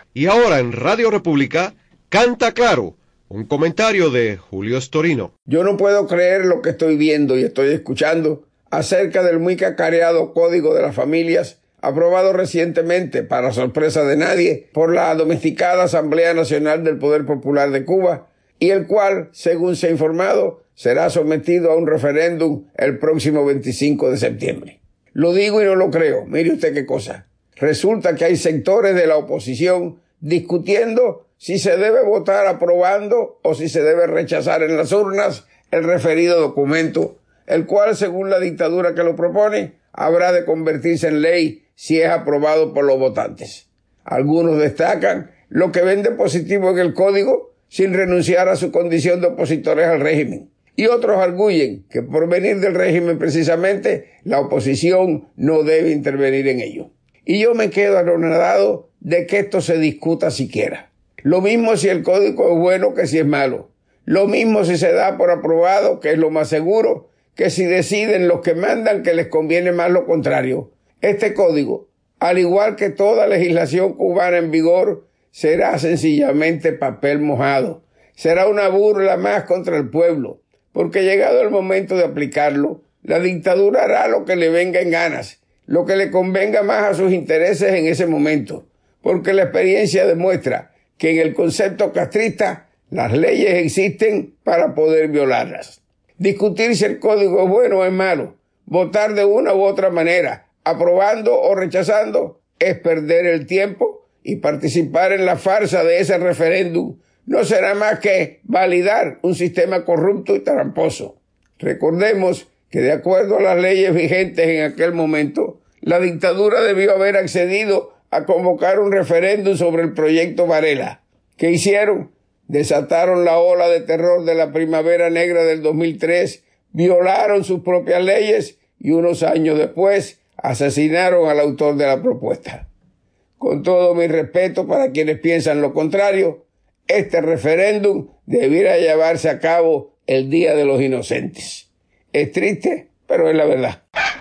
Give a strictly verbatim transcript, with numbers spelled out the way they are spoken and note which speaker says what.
Speaker 1: Y ahora en Radio República, Canta Claro, un comentario de Julio Storino.
Speaker 2: Yo no puedo creer lo que estoy viendo y estoy escuchando acerca del muy cacareado Código de las Familias, aprobado recientemente, para sorpresa de nadie, por la domesticada Asamblea Nacional del Poder Popular de Cuba, y el cual, según se ha informado, será sometido a un referéndum el próximo veinticinco de septiembre. Lo digo y no lo creo. Mire usted qué cosa. Resulta que hay sectores de la oposición discutiendo si se debe votar aprobando o si se debe rechazar en las urnas el referido documento, el cual, según la dictadura que lo propone, habrá de convertirse en ley si es aprobado por los votantes. Algunos destacan lo que ven de positivo en el código sin renunciar a su condición de opositores al régimen. Y otros arguyen que por venir del régimen precisamente, la oposición no debe intervenir en ello. Y yo me quedo anonadado de que esto se discuta siquiera. Lo mismo si el código es bueno que si es malo. Lo mismo si se da por aprobado, que es lo más seguro, que si deciden los que mandan que les conviene más lo contrario. Este código, al igual que toda legislación cubana en vigor, será sencillamente papel mojado. Será una burla más contra el pueblo, porque llegado el momento de aplicarlo, la dictadura hará lo que le venga en ganas, lo que le convenga más a sus intereses en ese momento, porque la experiencia demuestra que en el concepto castrista las leyes existen para poder violarlas. Discutir si el código es bueno o es malo, votar de una u otra manera, aprobando o rechazando, es perder el tiempo, y participar en la farsa de ese referéndum no será más que validar un sistema corrupto y tramposo. Recordemos que de acuerdo a las leyes vigentes en aquel momento, la dictadura debió haber accedido a convocar un referéndum sobre el proyecto Varela. ¿Qué hicieron? Desataron la ola de terror de la Primavera Negra del dos mil tres, violaron sus propias leyes y unos años después asesinaron al autor de la propuesta. Con todo mi respeto para quienes piensan lo contrario, este referéndum debiera llevarse a cabo el Día de los Inocentes. Es triste, pero es la verdad.